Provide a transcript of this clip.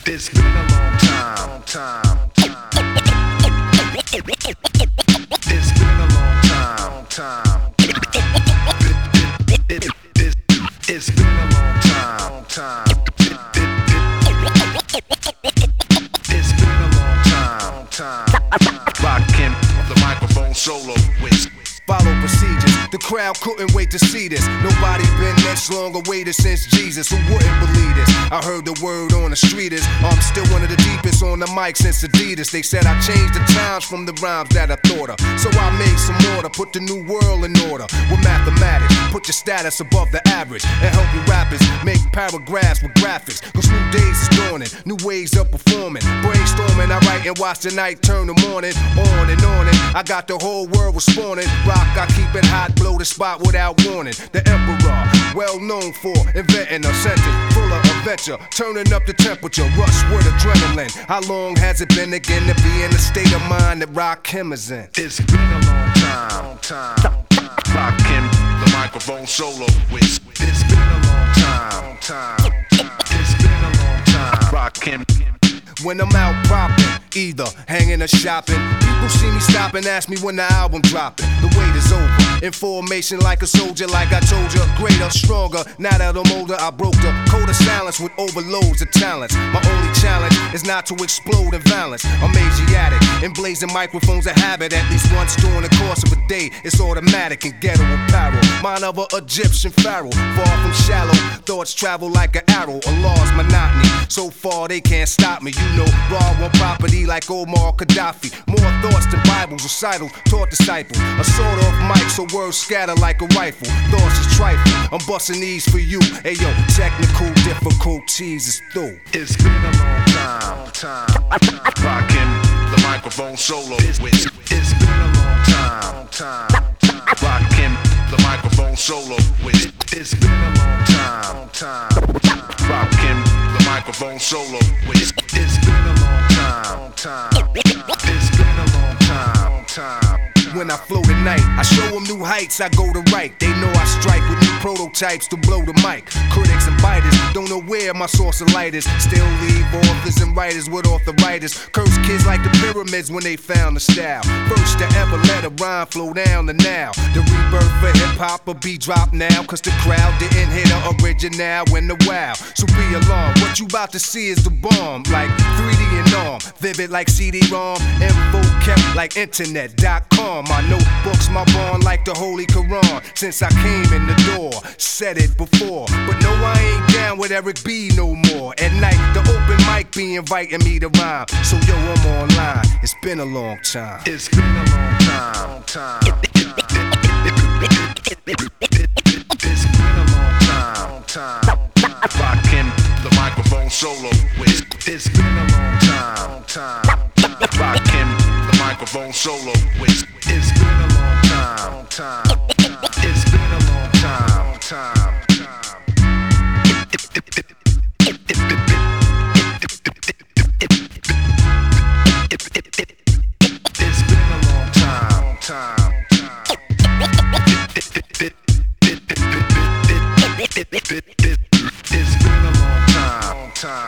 It's been a long time. It's been a long time. It's been a long time. It's been a long time. Rockin' the microphone solo with follow procedures. The crowd couldn't wait to see this. Nobody been this long awaited since Jesus. Who wouldn't believe this? I heard the word on the street is I'm still one of the deepest on the mic since Adidas. They said I changed the times from the rhymes that I thought of. So I made some order, put the new world in order with mathematics. Put your status above the average and help your rappers make paragraphs with graphics. Cause new days is dawning, new ways of performing. Brainstorming, I write and watch the night turn the morning. On and on and I got the whole world responding. I keep it hot, blow the spot without warning. The emperor, well known for inventing a sentence full of adventure, turning up the temperature, rush with adrenaline. How long has it been again to be in the state of mind that Rakim is in? It's been a long time. Rockin' the microphone solo with it's been a long time. It's been a long time. Rockin'. When I'm out propping, either hanging or shopping, people see me stop and ask me when the album dropping. The wait is over, in formation like a soldier, like I told you, greater, stronger. Now that I'm older, I broke the code of silence with overloads of talents. My only challenge is not to explode in violence. I'm Asiatic, and blazing microphones a habit. At least once during the course of a day, it's automatic and ghetto apparel. Mine of a Egyptian pharaoh, far from shallow. Thoughts travel like an arrow, a law's monotony. So far they can't stop me. You know, raw one property like Omar Gaddafi. More thoughts than Bibles, recital, taught disciples. A sort of mic, so words scatter like a rifle. Thoughts is trifle, I'm busting these for you. Ayo, technical difficulties is through. It's been a long time. Rockin' the microphone solo with it's been a long time. Rockin' the microphone solo with it's been a long time. Rockin' the microphone solo with it's been a long time. It's been a long time. When I flow at night, I show them new heights, I go to right. They know I strike with new prototypes to blow the mic. Critics and biters don't know where my source of light is. Still leave authors and writers with arthritis. Curse kids like the pyramids when they found the style. First to ever let a rhyme flow down to now. The rebirth for hip-hop will be dropped now, cause the crowd didn't hit the original in the wow. So be alarmed, what you about to see is the bomb. Like 3D and arm, vivid like CD-ROM. Info kept like internet.com. My notebooks, my bond like the Holy Quran. Since I came in the door, said it before. But no, I ain't down with Eric B no more. At night, the open mic be inviting me to rhyme. So yo, I'm online, it's been a long time. It's been a long time. It's been a long time. Rockin' the microphone solo with it's been a long time. Rockin' the microphone solo with it's been a long time. It's been a long time. It's been a long time. It's been a long time.